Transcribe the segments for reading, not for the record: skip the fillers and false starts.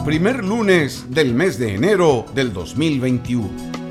Primer lunes del mes de enero del 2021.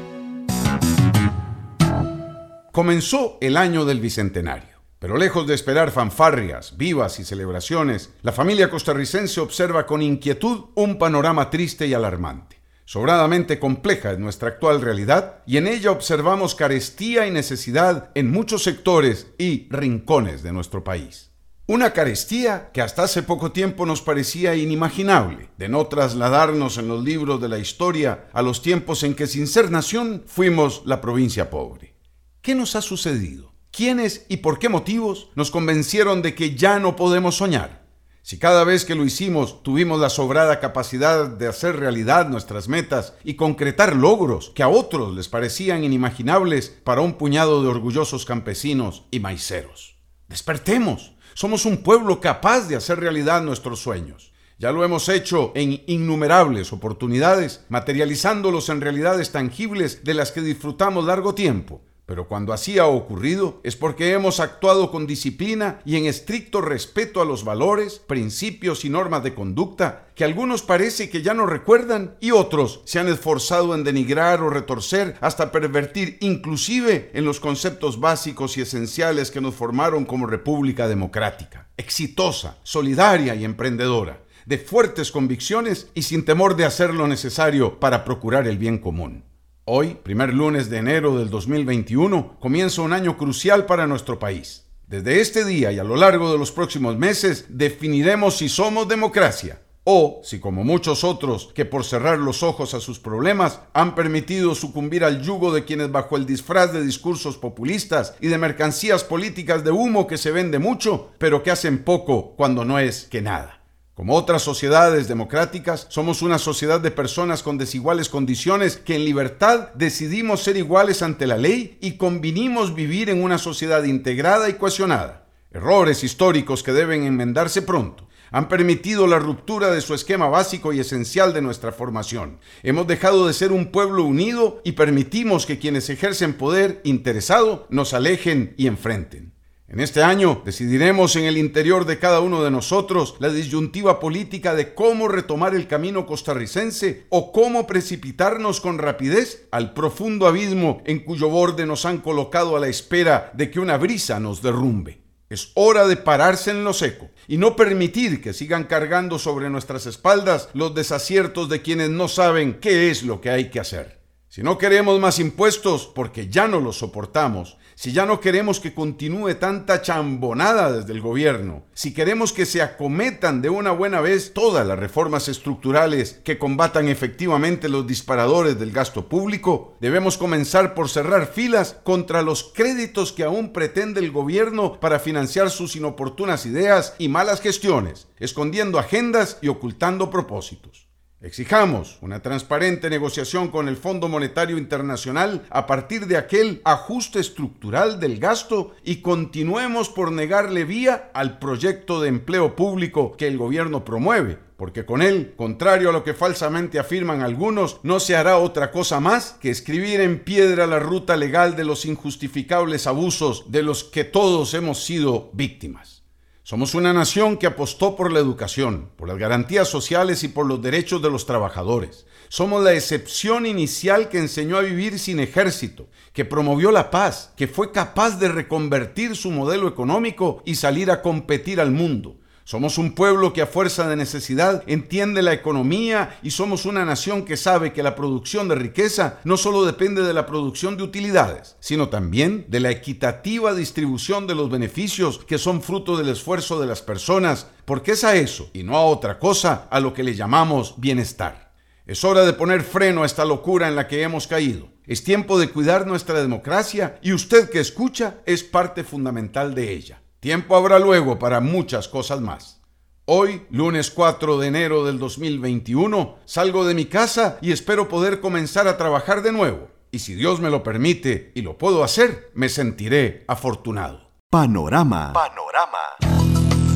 Comenzó el año del Bicentenario, pero lejos de esperar fanfarrias, vivas y celebraciones, la familia costarricense observa con inquietud un panorama triste y alarmante. Sobradamente compleja es nuestra actual realidad y en ella observamos carestía y necesidad en muchos sectores y rincones de nuestro país. Una carestía que hasta hace poco tiempo nos parecía inimaginable, de no trasladarnos en los libros de la historia a los tiempos en que sin ser nación fuimos la provincia pobre. ¿Qué nos ha sucedido? ¿Quiénes y por qué motivos nos convencieron de que ya no podemos soñar? Si cada vez que lo hicimos tuvimos la sobrada capacidad de hacer realidad nuestras metas y concretar logros que a otros les parecían inimaginables para un puñado de orgullosos campesinos y maiceros. ¡Despertemos! Somos un pueblo capaz de hacer realidad nuestros sueños. Ya lo hemos hecho en innumerables oportunidades, materializándolos en realidades tangibles de las que disfrutamos largo tiempo. Pero cuando así ha ocurrido es porque hemos actuado con disciplina y en estricto respeto a los valores, principios y normas de conducta que algunos parece que ya no recuerdan y otros se han esforzado en denigrar o retorcer hasta pervertir inclusive en los conceptos básicos y esenciales que nos formaron como república democrática, exitosa, solidaria y emprendedora, de fuertes convicciones y sin temor de hacer lo necesario para procurar el bien común. Hoy, primer lunes de enero del 2021, comienza un año crucial para nuestro país. Desde este día y a lo largo de los próximos meses, definiremos si somos democracia o si, como muchos otros que por cerrar los ojos a sus problemas, han permitido sucumbir al yugo de quienes bajo el disfraz de discursos populistas y de mercancías políticas de humo que se vende mucho, pero que hacen poco cuando no es que nada. Como otras sociedades democráticas, somos una sociedad de personas con desiguales condiciones que en libertad decidimos ser iguales ante la ley y convinimos vivir en una sociedad integrada y cohesionada. Errores históricos que deben enmendarse pronto han permitido la ruptura de su esquema básico y esencial de nuestra formación. Hemos dejado de ser un pueblo unido y permitimos que quienes ejercen poder interesado nos alejen y enfrenten. En este año decidiremos en el interior de cada uno de nosotros la disyuntiva política de cómo retomar el camino costarricense o cómo precipitarnos con rapidez al profundo abismo en cuyo borde nos han colocado a la espera de que una brisa nos derrumbe. Es hora de pararse en lo seco y no permitir que sigan cargando sobre nuestras espaldas los desaciertos de quienes no saben qué es lo que hay que hacer. Si no queremos más impuestos porque ya no los soportamos, si ya no queremos que continúe tanta chambonada desde el gobierno, si queremos que se acometan de una buena vez todas las reformas estructurales que combatan efectivamente los disparadores del gasto público, debemos comenzar por cerrar filas contra los créditos que aún pretende el gobierno para financiar sus inoportunas ideas y malas gestiones, escondiendo agendas y ocultando propósitos. Exijamos una transparente negociación con el Fondo Monetario Internacional a partir de aquel ajuste estructural del gasto y continuemos por negarle vía al proyecto de empleo público que el gobierno promueve, porque con él, contrario a lo que falsamente afirman algunos, no se hará otra cosa más que escribir en piedra la ruta legal de los injustificables abusos de los que todos hemos sido víctimas. Somos una nación que apostó por la educación, por las garantías sociales y por los derechos de los trabajadores. Somos la excepción inicial que enseñó a vivir sin ejército, que promovió la paz, que fue capaz de reconvertir su modelo económico y salir a competir al mundo. Somos un pueblo que a fuerza de necesidad entiende la economía y somos una nación que sabe que la producción de riqueza no solo depende de la producción de utilidades, sino también de la equitativa distribución de los beneficios que son fruto del esfuerzo de las personas, porque es a eso y no a otra cosa a lo que le llamamos bienestar. Es hora de poner freno a esta locura en la que hemos caído. Es tiempo de cuidar nuestra democracia y usted que escucha es parte fundamental de ella. Tiempo habrá luego para muchas cosas más. Hoy, lunes 4 de enero del 2021, salgo de mi casa y espero poder comenzar a trabajar de nuevo. Y si Dios me lo permite y lo puedo hacer, me sentiré afortunado. Panorama.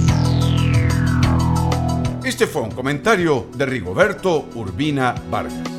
Este fue un comentario de Rigoberto Urbina Vargas.